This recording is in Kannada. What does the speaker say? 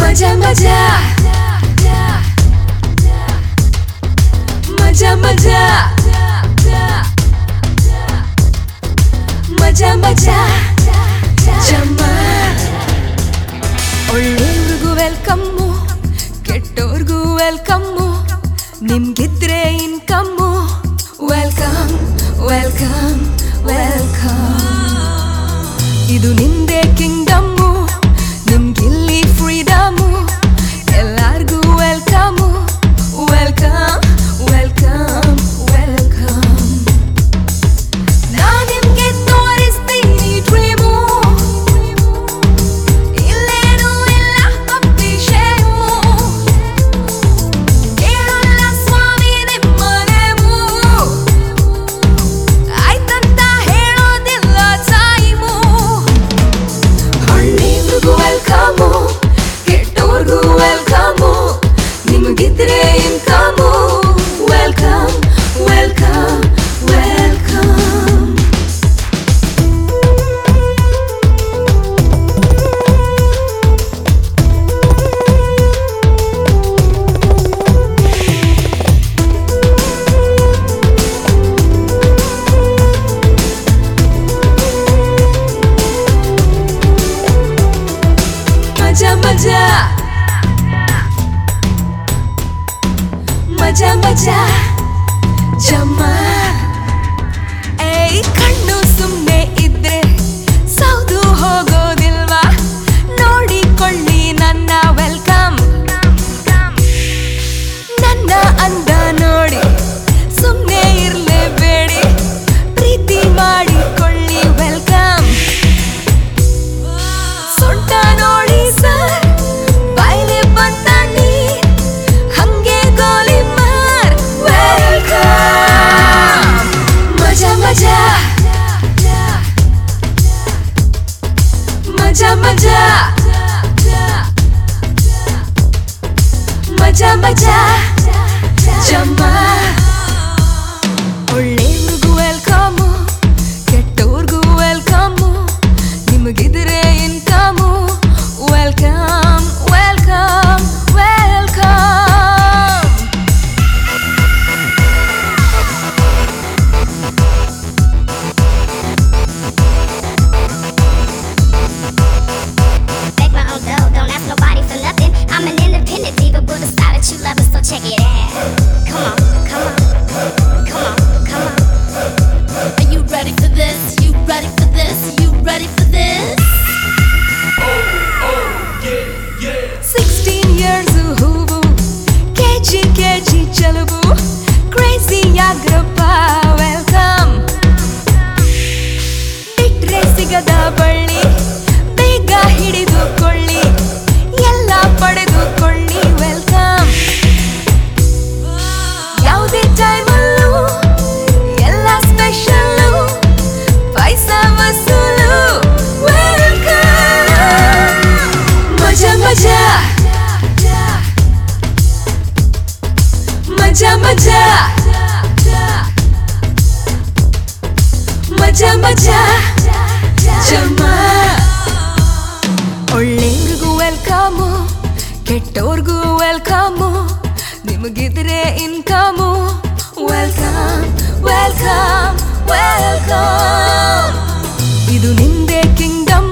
मजा मजा मजा मजा मजा मजा ಜಮ್ಮ ಒಳ್ಳೆಯವ್ರಿಗೂ ವೆಲ್ಕಮ್ಮು ಕೆಟ್ಟೋರ್ಗೂ ವೆಲ್ಕಮ್ಮು ನಿಮ್ಗಿದ್ರೆ ಇನ್ಕಮ್ಮು ವೆಲ್ಕಮ್ ವೆಲ್ಕಮ್ ವೆಲ್ಕಮ್ ಇದು ನಿಮ್ದೇ ಕಿಂಗ್ಡಮ್ಮು ನಿಮ್ಗಿಲ್ಲಿ ಫ್ರೀಡಮ್ಮು ಎಲ್ಲಾರ್ಗೂ ವೆಲ್ಕಮ್ಮು ವೆಲ್ಕಮ್ ವೆಲ್ಕಮ್ ವೆಲ್ಕಮ್ ನಾ ನಿಮ್ಗೆ ತೋರಿಸ್ತೀನಿ ಡ್ರೀಮು ಇಲ್ಲೇನೂ ಇಲ್ಲ ಅಭಿಷೇಕು ಕೇಳಲ್ಲ ಸ್ವಾಮಿ ನಿಮ್ಮ ನೇಮು ಆಯ್ತಂತ ಹೇಳೋದಿಲ್ಲ ಟೈಮು ಒಳ್ಳೆಯವ್ರಿಗೂ ವೆಲ್ಕಮು ಕೆಟ್ಟೋರ್ಗೂ ವೆಲ್ಕಮು ನಿಮಗಿದ್ರೆ ಇನ್ಕಮು ವೆಲ್ಕಮ್ ವೆಲ್ಕಮ್ ವೆಲ್ಕಮ್ मजा मजा मजा मजा ಜಮ್ಮ ಏಯ್ ಕಣ್ಣು ಸುಮ್ಮನೆ ಇದ್ರೆ ಸೌದು ಹೋಗೋದಿಲ್ವಾ ನೋಡಿಕೊಳ್ಳಿ ನನ್ನ ವೆಲ್ಕಮ್ ನನ್ನ ಅಂದ ನೋಡಿ ಸುಮ್ಮನೆ ಇರ್ಲೇಬೇಡಿ ಪ್ರೀತಿ ಮಾಡಿಕೊಳ್ಳಿ ವೆಲ್ಕಮ್ ಸೊಂಟ ನೋಡಿ ಸರ್ ಬಾಯ್ಲೆ ಬಂತ ನೀ ಹಂಗೆ ಗೋಲಿ ಮಾರ್ ವೆಲ್ಕಮ್ ಮಜಾ ಮಜಾ ಮಜಾ ಮಜಾ ಮಜಾ ಮಜಾ ಜಮ್ಮ ಒಳ್ಳೆಯವ್ರಿಗೂ ವೆಲ್ಕಮು ಕೆಟ್ಟೋರ್ಗೂ ವೆಲ್ಕಮು ನಿಮಗಿದ್ರೆ income welcome welcome welcome Make my own dough, don't ask nobody for nothing. I'm an independent diva with a style that you love, so check it out. Come on, come on, come on, come on. Are you ready for this? You ready for this? You ready for this? 16 years ಹೂವು ಕೆಜಿ ಕೆಜಿ ಚಲುವು ಕ್ರೇಜಿ ಯಾಗ್ರಪ್ಪ ವೆಲ್ಕಮ್ ಬಿಟ್ರೆ ಸಿಗದ ಬಳ್ಳಿ ಬೇಗ ಹಿಡಿದುಕೊಳ್ಳಿ ಎಲ್ಲ ಪಡೆದುಕೊಳ್ಳಿ ವೆಲ್ಕಮ್ ಯಾವುದೇ ಟೈಮಲ್ಲೂ ಎಲ್ಲ ಸ್ಪೆಷಲ್ಲು ಪೈಸಾ ವಸೂಲು ವೆಲ್ಕಮ್ ಮಜಾ ಮಜಾ ಮಜಾ ಮಜಾ ಮಜಾ ಮಜಾ ಜಮ್ಮ ಒಳ್ಳೆಯವ್ರಿಗೂ ವೆಲ್ಕಮು ಕೆಟ್ಟೋರ್ಗೂ ವೆಲ್ಕಮು ನಿಮಗಿದ್ರೆ ಇನ್ಕಮು ವೆಲ್ಕಮ್ ವೆಲ್ಕಮ್ ವೆಲ್ಕಮ್ ಇದು ನಿಮ್ದೇ ಕಿಂಗ್ಡಮ್